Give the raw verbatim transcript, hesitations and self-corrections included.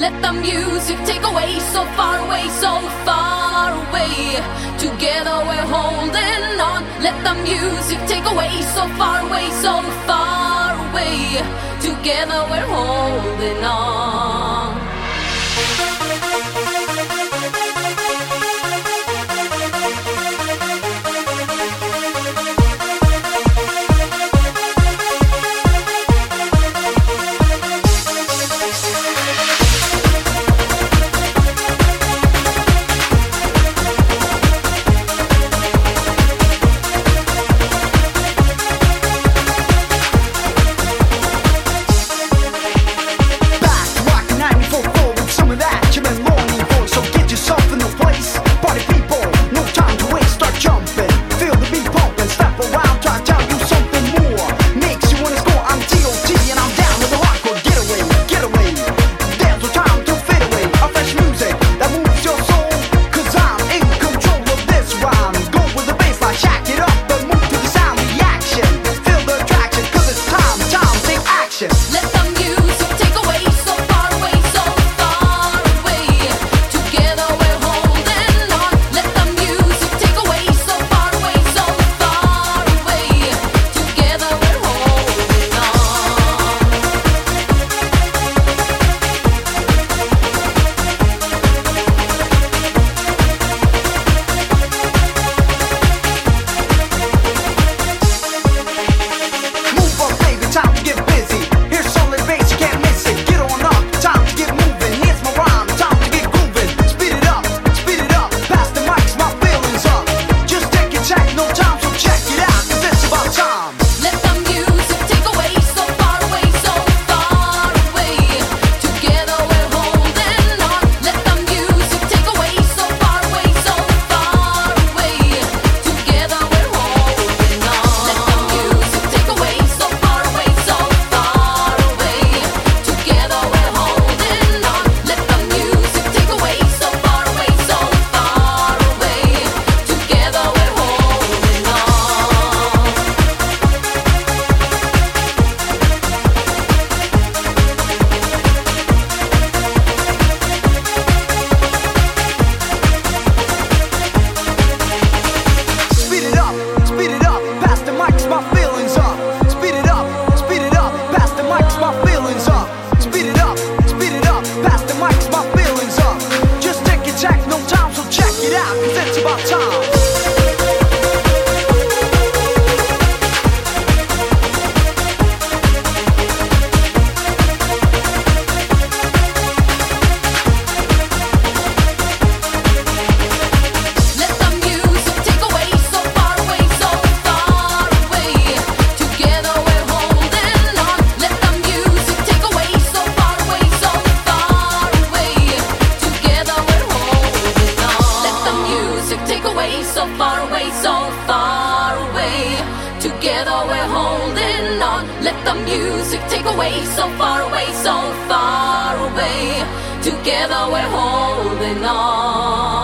Let the music take away, so far away, so far away. Together we're holding on. Let the music take away, so far away, so far away. Together we're holding on. So far away, so far away. Together we're holding on. Let the music take away, so far away, so far away. Together we're holding on.